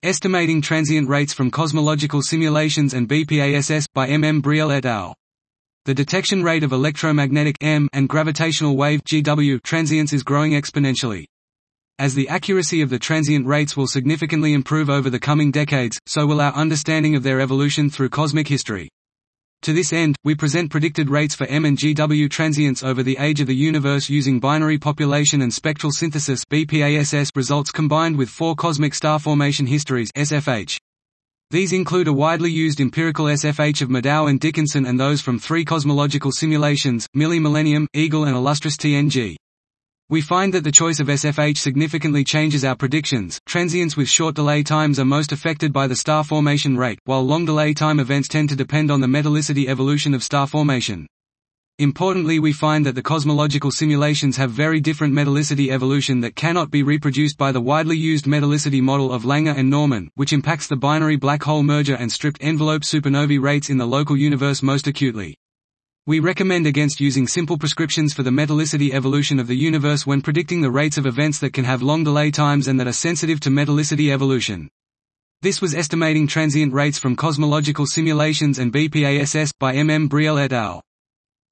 Estimating Transient Rates from Cosmological Simulations and BPASS, by M. Brielle et al. The detection rate of electromagnetic and gravitational wave transients is growing exponentially. As the accuracy of the transient rates will significantly improve over the coming decades, so will our understanding of their evolution through cosmic history. To this end, we present predicted rates for M and GW transients over the age of the universe using binary population and spectral synthesis (BPASS) results combined with 4 cosmic star formation histories (SFH). These include a widely used empirical SFH of Maddow and Dickinson and those from 3 cosmological simulations, Milli Millennium, Eagle and Illustris TNG. We find that the choice of SFH significantly changes our predictions. Transients with short delay times are most affected by the star formation rate, while long delay time events tend to depend on the metallicity evolution of star formation. Importantly, we find that the cosmological simulations have very different metallicity evolution that cannot be reproduced by the widely used metallicity model of Langer and Norman, which impacts the binary black hole merger and stripped envelope supernovae rates in the local universe most acutely. We recommend against using simple prescriptions for the metallicity evolution of the universe when predicting the rates of events that can have long delay times and that are sensitive to metallicity evolution. This was Estimating Transient Rates from Cosmological Simulations and BPASS, by M. Brielle et al.